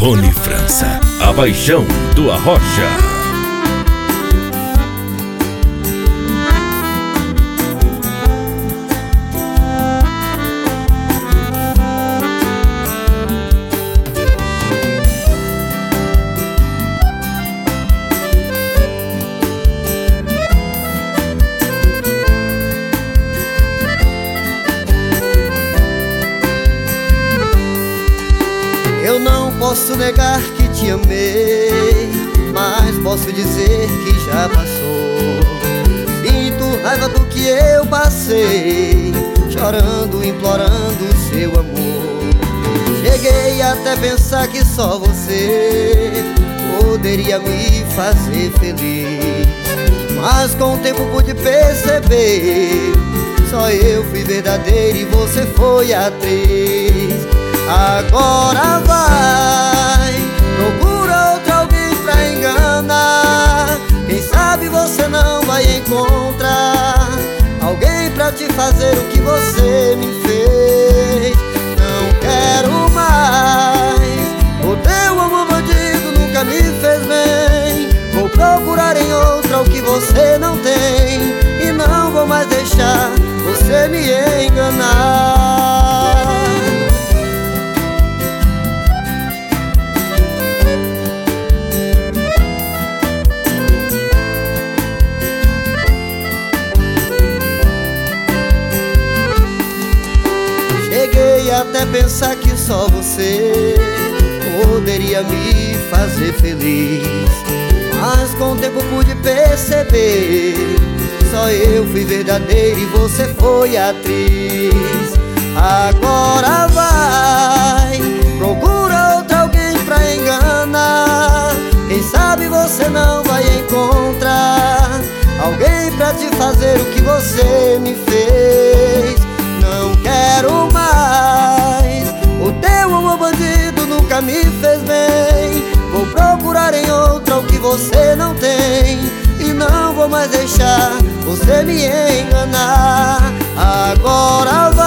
Rony França, a paixão do Arrocha. Eu não posso negar que te amei, mas posso dizer que já passou. Sinto raiva do que eu passei, chorando, implorando o seu amor. Cheguei até a pensar que só você poderia me fazer feliz, mas com o tempo pude perceber, só eu fui verdadeiro e você foi atriz. Agora vai, procura outro alguém pra enganar. Quem sabe você não vai encontrar alguém pra te fazer o que você me fez. Não quero mais, o teu amor bandido nunca me fez bem. Vou procurar em outra o que você não tem, e não vou mais deixar você me enganar. Cheguei até pensar que só você poderia me fazer feliz, mas com o tempo pude perceber, só eu fui verdadeiro e você foi atriz. Agora vai, procura outro alguém pra enganar. Quem sabe você não vai encontrar alguém pra te fazer o que você me fez. Não quero mais, o teu amor bandido nunca me fez bem. Vou procurar em outra o que você não tem, e não vou mais deixar você me enganar. Agora vai.